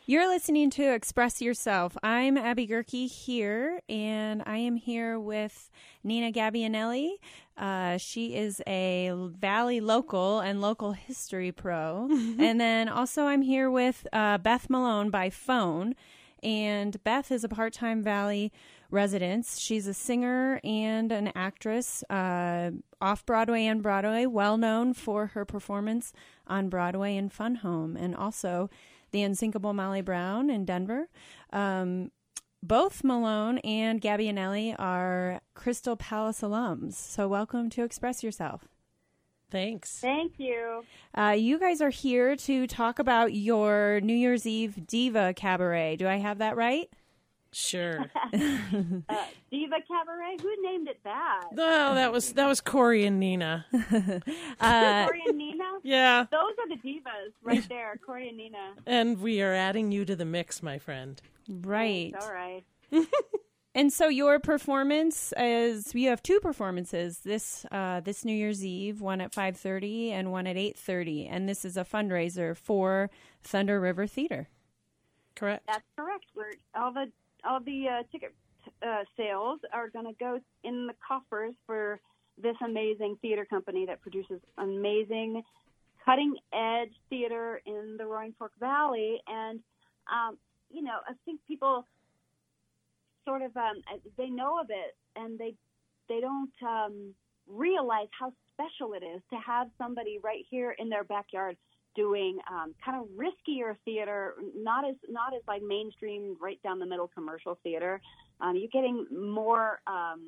You're listening to Express Yourself. I'm Abby Gerke here, and I am here with Nina Gabbianelli. She is a Valley local and local history pro. And then also I'm here with Beth Malone by phone. And Beth is a part-time Valley resident. She's a singer and an actress, off-Broadway and Broadway, well-known for her performance on Broadway in Fun Home, and also The Unsinkable Molly Brown in Denver. Both Malone and Gabbianelli are Crystal Palace alums. So welcome to Express Yourself. Thanks. Thank you. You guys are here to talk about your New Year's Eve Diva Cabaret. Do I have that right? Sure. Diva Cabaret? Who named it that? No, that was Corey and Nina. Corey and Nina? Yeah. Those are the divas right there, Corey and Nina. And we are adding you to the mix, my friend. Right. All right. And so your performance is, you have two performances this New Year's Eve, one at 5:30 and one at 8:30. And this is a fundraiser for Thunder River Theater. Correct. That's correct. All the ticket sales are going to go in the coffers for this amazing theater company that produces amazing, cutting-edge theater in the Roaring Fork Valley. And, I think people sort of, they know of it, and they don't realize how special it is to have somebody right here in their backyard doing kind of riskier theater, not as like mainstream, right down the middle commercial theater. You're getting more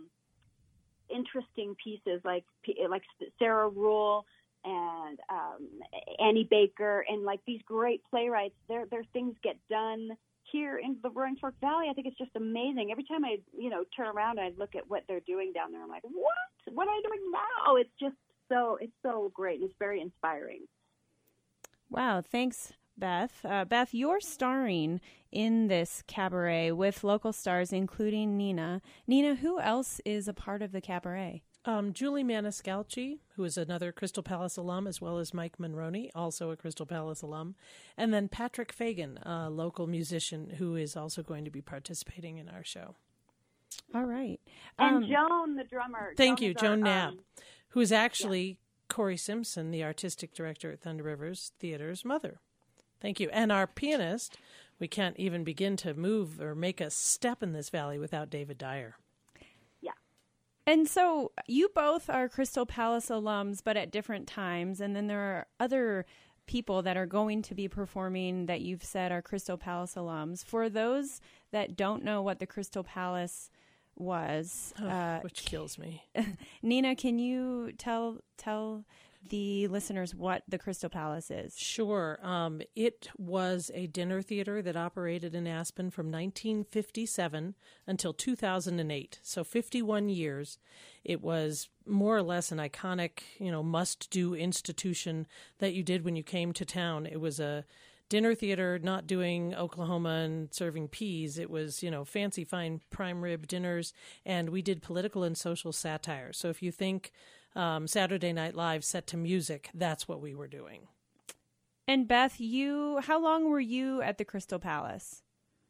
interesting pieces like Sarah Rule and Annie Baker, and like these great playwrights. Their things get done here in the Roaring Fork Valley. I think it's just amazing. Every time I turn around and I look at what they're doing down there, I'm like, what are I doing now? It's just so great, and it's very inspiring. Wow, thanks, Beth. Beth, you're starring in this cabaret with local stars, including Nina. Nina, who else is a part of the cabaret? Julie Maniscalchi, who is another Crystal Palace alum, as well as Mike Monroney, also a Crystal Palace alum. And then Patrick Fagan, a local musician who is also going to be participating in our show. All right. And Joan, the drummer. Thank you, Joan Knapp, who is actually Corey Simpson, the artistic director at Thunder Rivers Theater's mother. Thank you. And our pianist, we can't even begin to move or make a step in this valley without David Dyer. Yeah. And so you both are Crystal Palace alums, but at different times. And then there are other people that are going to be performing that you've said are Crystal Palace alums. For those that don't know what the Crystal Palace was, which kills me. Nina, can you tell the listeners what the Crystal Palace is? Sure. It was a dinner theater that operated in Aspen from 1957 until 2008. So 51 years. It was more or less an iconic, must-do institution that you did when you came to town. It was a dinner theater, not doing Oklahoma and serving peas. It was, fancy, fine prime rib dinners, and we did political and social satire. So if you think Saturday Night Live set to music, that's what we were doing. And Beth, how long were you at the Crystal Palace?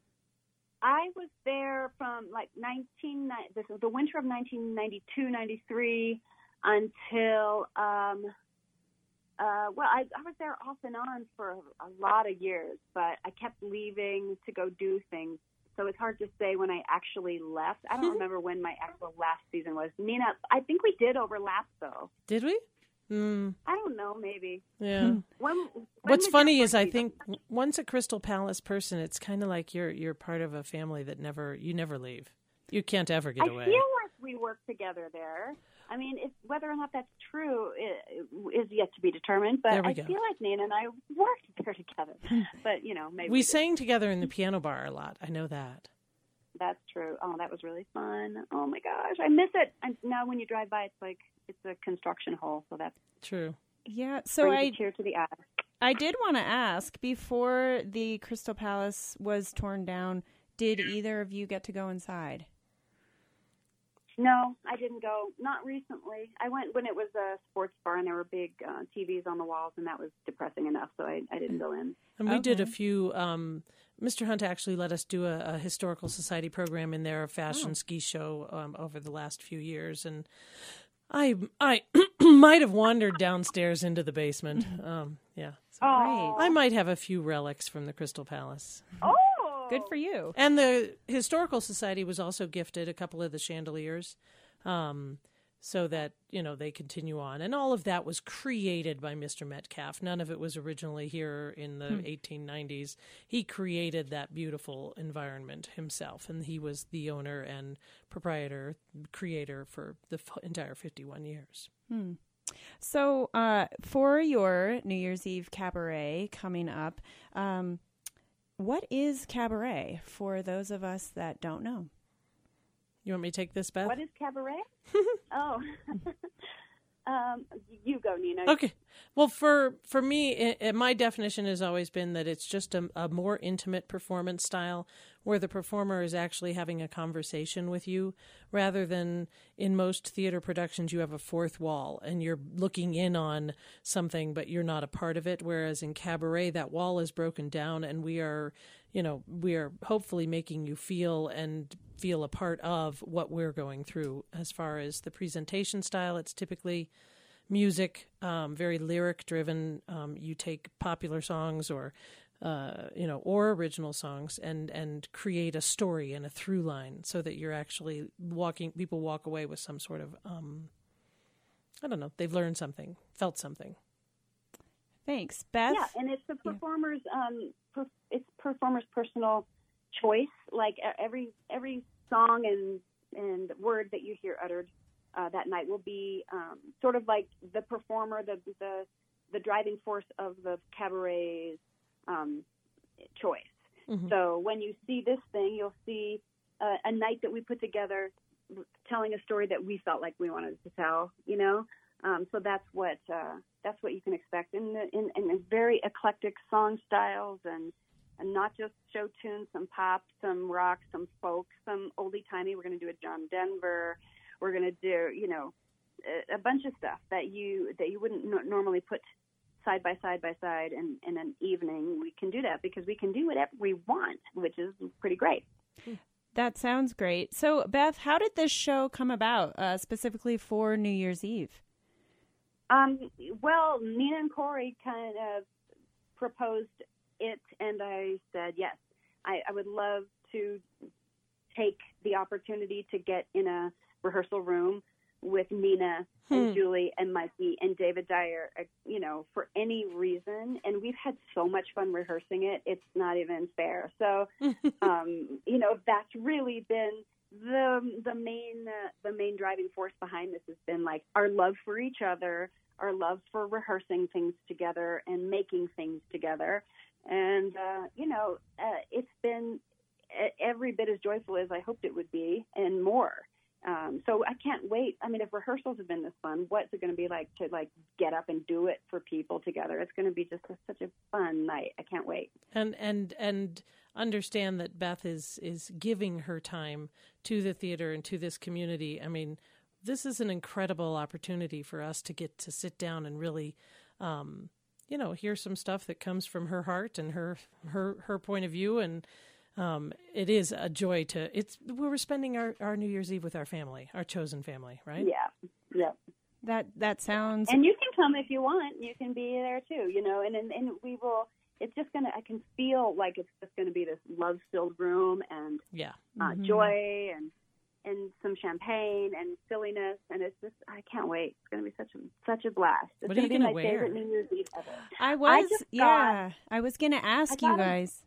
I was there from this was the winter of 1992-93 until I was there off and on for a lot of years, but I kept leaving to go do things. So it's hard to say when I actually left. I don't remember when my actual last season was. Nina, I think we did overlap, though. Did we? I don't know, maybe. Yeah. What's funny is I think once a Crystal Palace person, it's kind of like you're part of a family that you never leave. You can't ever get away. I feel like we work together there. I mean, whether or not that's true is yet to be determined, but I feel like Nina and I worked there together. But, maybe we sang together in the piano bar a lot. I know that. That's true. Oh, that was really fun. Oh, my gosh. I miss it. Now when you drive by, it's a construction hole, so that's true. Yeah, so cheer to the eye. I did want to ask, before the Crystal Palace was torn down, did either of you get to go inside? No, I didn't go. Not recently. I went when it was a sports bar and there were big TVs on the walls, and that was depressing enough, so I didn't go in. And we did a few Mr. Hunt actually let us do a historical society program in their fashion ski show over the last few years, and I might have wandered downstairs into the basement. Yeah, so Oh, I might have a few relics from the Crystal Palace. oh, Good for you. And the Historical Society was also gifted a couple of the chandeliers, so that, they continue on. And all of that was created by Mr. Metcalf. None of it was originally here in the 1890s. He created that beautiful environment himself, and he was the owner and creator for the entire 51 years. So for your New Year's Eve cabaret coming up, what is cabaret for those of us that don't know? You want me to take this, Beth? what is cabaret? Oh, you go, Nina. Okay. Well, for me, my definition has always been that it's just a more intimate performance style where the performer is actually having a conversation with you, rather than in most theater productions you have a fourth wall and you're looking in on something but you're not a part of it, whereas in cabaret that wall is broken down and we are hopefully making you feel a part of what we're going through. As far as the presentation style, it's typically music, very lyric driven. You take popular songs or original songs and create a story and a through line so that you're actually people walk away with some sort of, they've learned something, felt something. Thanks, Beth. Yeah, and it's the performer's it's performer's personal choice. Like every song and word that you hear uttered that night will be sort of like the performer, the driving force of the cabaret's choice. Mm-hmm. So when you see this thing, you'll see a night that we put together, telling a story that we felt like we wanted to tell. So that's what you can expect in very eclectic song styles and not just show tunes, some pop, some rock, some folk, some oldie timey. We're going to do a John Denver. We're going to do a bunch of stuff that you wouldn't normally put side by side in an evening. We can do that because we can do whatever we want, which is pretty great. That sounds great. So, Beth, how did this show come about specifically for New Year's Eve? Well, Nina and Corey kind of proposed it, and I said yes. I would love to take the opportunity to get in a rehearsal room with Nina and Julie and Mikey and David Dyer, for any reason. And we've had so much fun rehearsing it. It's not even fair. So, that's really been the main driving force behind this has been like our love for each other, our love for rehearsing things together and making things together. And, it's been every bit as joyful as I hoped it would be and more. So I can't wait. I mean, if rehearsals have been this fun, what's it going to be like to get up and do it for people together? It's going to be just such a fun night. I can't wait. And understand that Beth is giving her time to the theater and to this community. I mean, this is an incredible opportunity for us to get to sit down and really, hear some stuff that comes from her heart and her point of view. And it is a joy we're spending our New Year's Eve with our family, our chosen family, right? Yeah. That sounds. And you can come if you want. You can be there too, and we will. It's just I can feel like it's just going to be this love-filled room and joy and some champagne and silliness, and it's just I can't wait. It's going to be such a blast. It's going to be my favorite New Year's Eve ever. I was going to ask you guys.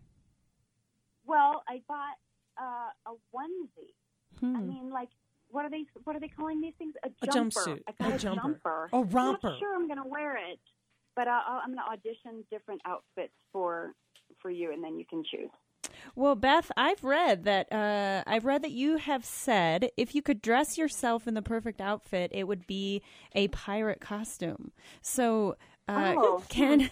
Well, I bought a onesie. I mean, what are they calling these things? A jumpsuit. I got a jumper. Oh, romper. I'm not sure I'm going to wear it, but I'm going to audition different outfits for you, and then you can choose. Well, Beth, I've read that you have said if you could dress yourself in the perfect outfit, it would be a pirate costume. So, can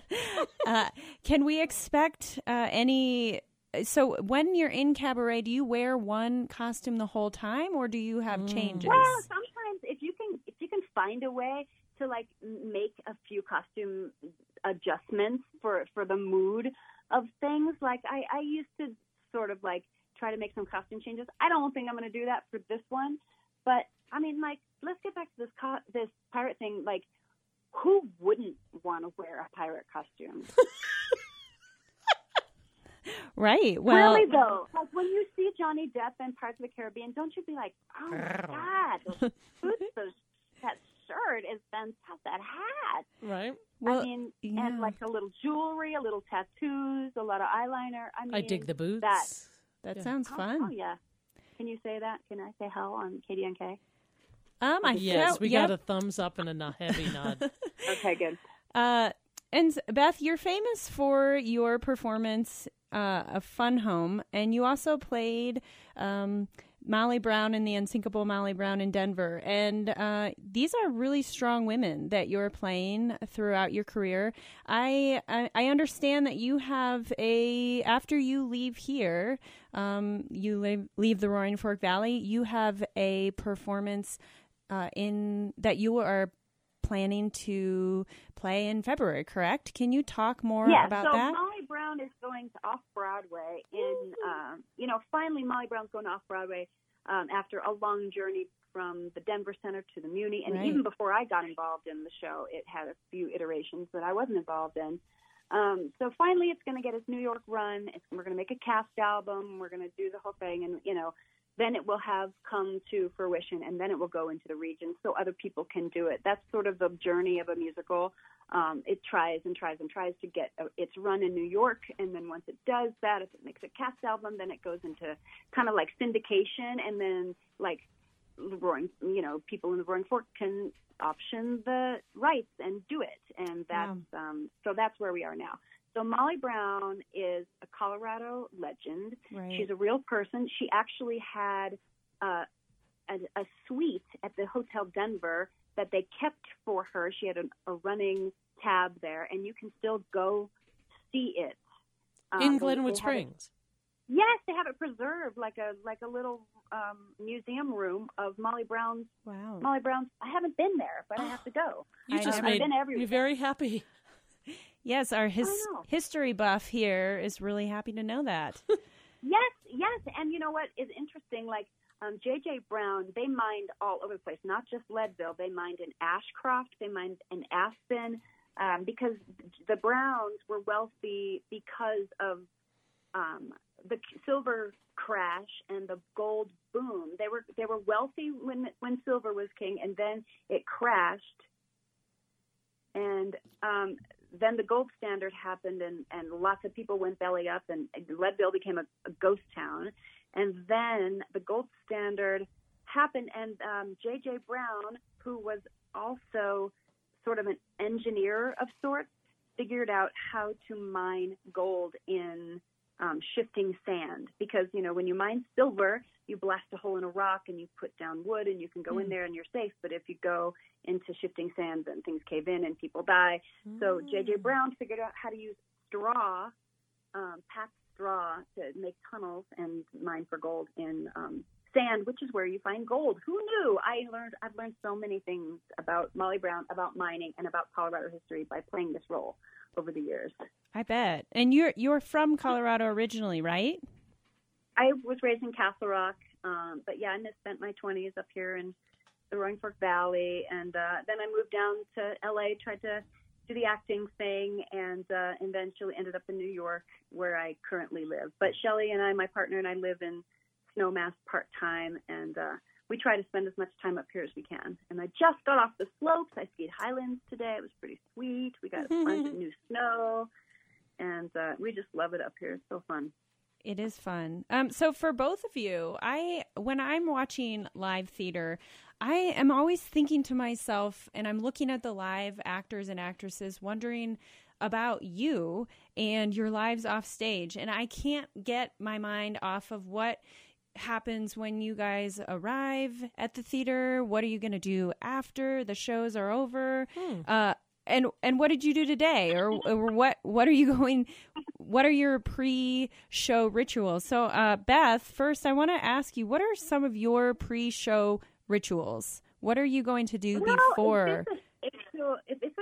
we expect any? So, when you're in cabaret, do you wear one costume the whole time, or do you have changes? Well, sometimes if you can find a way to make a few costume adjustments for the mood of things. Like I used to sort of like try to make some costume changes. I don't think I'm going to do that for this one. But I mean, like, let's get back to this pirate thing. Like, who wouldn't want to wear a pirate costume? Right. Well, really though, like when you see Johnny Depp in Pirates of the Caribbean, don't you be like, oh my God, those boots, that shirt is fantastic, that hat. Right. Well, I mean, and like a little jewelry, a little tattoos, a lot of eyeliner. I mean, I dig the boots. That sounds fun. Oh yeah. Can you say that? Can I say hell on KDNK? Yes, we got a thumbs up and a heavy nod. Okay, good. And Beth, you're famous for your performance of Fun Home, and you also played Molly Brown in The Unsinkable Molly Brown in Denver. And these are really strong women that you're playing throughout your career. I understand that you have after you leave here, you leave the Roaring Fork Valley, you have a performance that you are planning to play in February, correct? Can you talk more about that? So Molly Brown is going to Off-Broadway finally Molly Brown's going to Off-Broadway after a long journey from the Denver Center to the Muni. And even before I got involved in the show, it had a few iterations that I wasn't involved in. So finally it's going to get its New York run. We're going to make a cast album. We're going to do the whole thing. And, then it will have come to fruition, and then it will go into the region so other people can do it. That's sort of the journey of a musical. It tries and tries and tries to get its run in New York, and then once it does that, if it makes a cast album, then it goes into kind of like syndication, and then like people in the Roaring Fork can option the rights and do it, and that's so that's where we are now. So Molly Brown is a Colorado legend. Right. She's a real person. She actually had a suite at the Hotel Denver that they kept for her. She had a running tab there, and you can still go see it. In Glenwood Springs. Yes, they have it preserved like a little museum room of Molly Brown's. Wow. Molly Brown's. I haven't been there, but I have to go. You just made me very happy. Yes, our history buff here is really happy to know that. Yes. And you know what is interesting? Like J.J. Brown, they mined all over the place, not just Leadville. They mined in Ashcroft. They mined in Aspen because the Browns were wealthy because of the silver crash and the gold boom. They were wealthy when silver was king, and then it crashed. And then the gold standard happened, and lots of people went belly up, and Leadville became a ghost town. And then the gold standard happened, and J.J. Brown, who was also sort of an engineer of sorts, figured out how to mine gold in shifting sand. Because, when you mine silver, you blast a hole in a rock and you put down wood and you can go in there and you're safe. But if you go into shifting sand, then things cave in and people die. So J.J. Brown figured out how to use straw, packed straw, to make tunnels and mine for gold in sand, which is where you find gold. Who knew? I've learned so many things about Molly Brown, about mining, and about Colorado history by playing this role over the years. I bet. And you're from Colorado originally, right? I was raised in Castle Rock, but yeah, I spent my 20s up here in the Roaring Fork Valley, and then I moved down to LA, tried to do the acting thing, and eventually ended up in New York, where I currently live. But Shelley and I, my partner and I, live in Snowmass part-time, and we try to spend as much time up here as we can. And I just got off the slopes. I skied Highlands today. It was pretty sweet. We got a bunch of new snow, and we just love it up here. It's so fun. It is fun. So for both of you, when I'm watching live theater, I am always thinking to myself, and I'm looking at the live actors and actresses, wondering about you and your lives off stage. And I can't get my mind off of what happens when you guys arrive at the theater. What are you going to do after the shows are over? And what did you do today? Or what are you going, what are your pre-show rituals? So, Beth, first I want to ask you, what are some of your pre-show rituals? What are you going to do before? If it's like an 8-show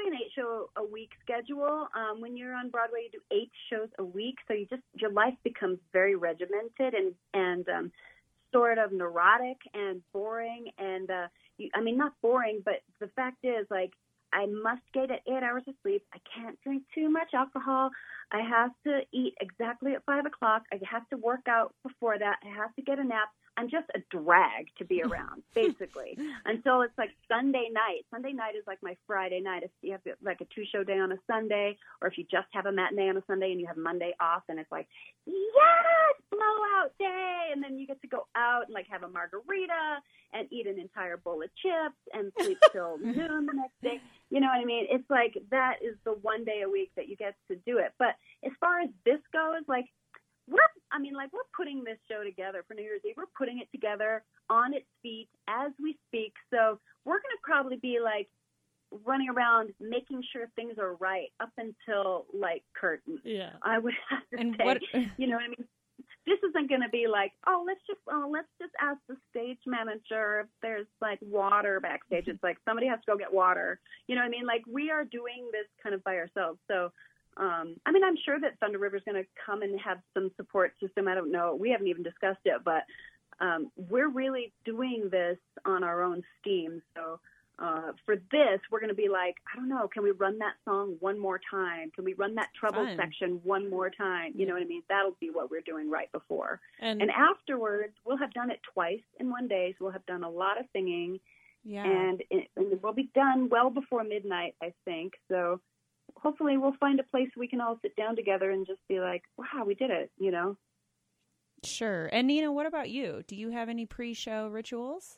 show a week schedule. When you're on Broadway, you do 8 shows a week, so your life becomes very regimented and sort of neurotic and boring. And not boring, but the fact is, like, I must get 8 hours of sleep. I can't drink too much alcohol. I have to eat exactly at 5 o'clock. I have to work out before that. I have to get a nap. I'm just a drag to be around, basically, until it's like Sunday night. Sunday night is like my Friday night. If you have like a 2-show day on a Sunday, or if you just have a matinee on a Sunday and you have Monday off, and it's like, yes, blowout day. And then you get to go out and like have a margarita and eat an entire bowl of chips and sleep till noon the next day. You know what I mean? It's like that is the one day a week that you get to do it. But as far as this goes, like, we're putting this show together for New Year's Eve. We're putting it together on its feet as we speak. So we're going to probably be like running around making sure things are right up until like curtain. Yeah. I would have to say, you know what I mean? This isn't going to be like, let's just ask the stage manager if there's like water backstage. It's like somebody has to go get water. You know what I mean? Like, we are doing this kind of by ourselves. So I'm sure that Thunder River is going to come and have some support system. I don't know. We haven't even discussed it, but we're really doing this on our own steam. So for this, we're going to be like, I don't know, can we run that song one more time? Can we run that treble section one more time? You know what I mean? That'll be what we're doing right before. And afterwards, we'll have done it twice in one day. So we'll have done a lot of singing. Yeah. And we'll be done well before midnight, I think. So hopefully we'll find a place we can all sit down together and just be like, wow, we did it, you know? Sure. And Nina, what about you? Do you have any pre-show rituals?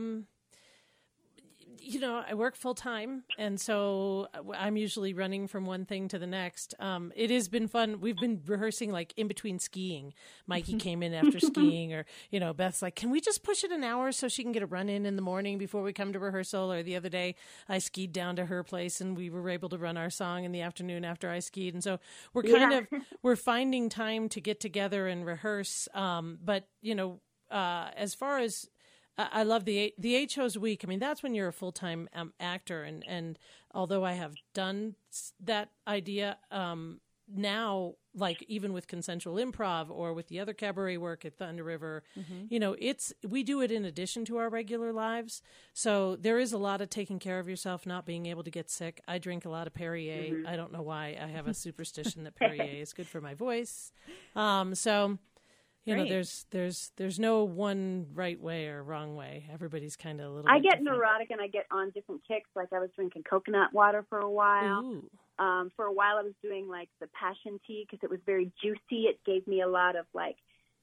I work full time, and so I'm usually running from one thing to the next. It has been fun. We've been rehearsing like in between skiing. Mikey came in after skiing, or, Beth's like, can we just push it an hour so she can get a run in the morning before we come to rehearsal? Or the other day I skied down to her place and we were able to run our song in the afternoon after I skied. And so we're we're finding time to get together and rehearse. But as far as, I love the 8 shows a week. I mean, that's when you're a full-time actor. And although I have done that idea now, like even with Consensual Improv or with the other cabaret work at Thunder River, we do it in addition to our regular lives. So there is a lot of taking care of yourself, not being able to get sick. I drink a lot of Perrier. I don't know why. I have a superstition that Perrier is good for my voice. There's no one right way or wrong way. Everybody's kind of a little. I get different. neurotic and I get on different kicks. Like I was drinking coconut water for a while. Ooh. For a while I was doing like the passion tea because it was very juicy. It gave me a lot of like,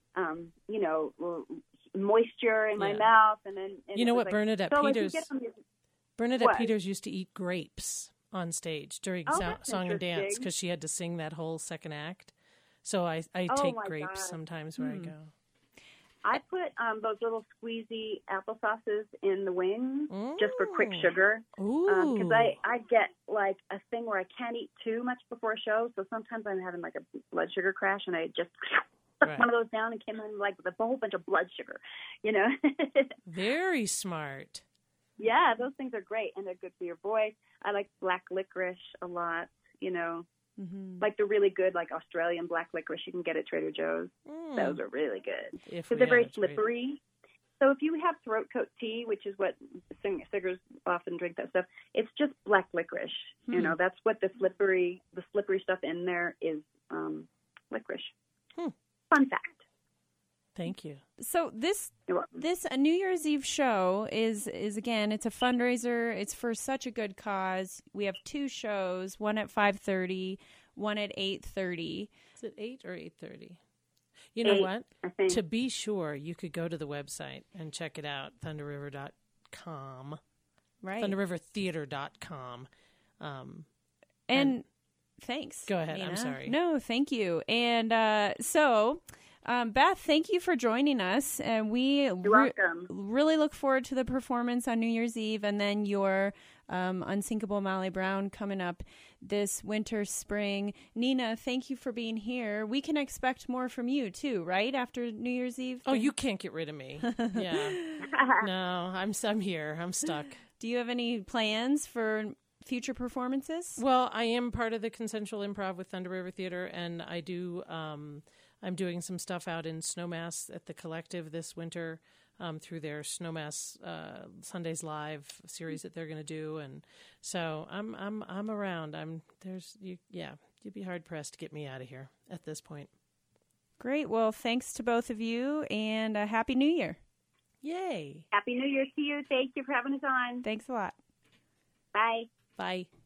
moisture in my mouth. And then Bernadette Peters used to eat grapes on stage during song and dance because she had to sing that whole second act. So I take grapes sometimes where I go. I put those little squeezy applesauces in the wings just for quick sugar. Because I get like a thing where I can't eat too much before a show. So sometimes I'm having like a blood sugar crash and I just put one of those down and came in like with a whole bunch of blood sugar, Very smart. Yeah, those things are great and they're good for your voice. I like black licorice a lot, like the really good, like Australian black licorice you can get at Trader Joe's. Those are really good because they're very slippery. So if you have throat coat tea, which is what singers often drink, that stuff, it's just black licorice. That's what the slippery stuff in there is. Licorice. Fun fact. Thank you. So this New Year's Eve show is again, it's a fundraiser. It's for such a good cause. We have 2 shows, one at 5:30, one at 8:30. Is it 8 or 8:30? You know 8, what? To be sure, you could go to the website and check it out, thunderriver.com. Right. thunderrivertheater.com. And thanks. Go ahead. Nina. I'm sorry. No, thank you. And Beth, thank you for joining us. And we really look forward to the performance on New Year's Eve and then your Unsinkable Molly Brown coming up this winter, spring. Nina, thank you for being here. We can expect more from you too, right? After New Year's Eve? Oh, you can't get rid of me. Yeah. No, I'm here. I'm stuck. Do you have any plans for future performances? Well, I am part of the Consensual Improv with Thunder River Theater, and I do. I'm doing some stuff out in Snowmass at the Collective this winter through their Snowmass Sundays Live series that they're going to do, and so I'm around. You'd be hard pressed to get me out of here at this point. Great. Well, thanks to both of you, and a Happy New Year. Yay! Happy New Year to you. Thank you for having us on. Thanks a lot. Bye. Bye.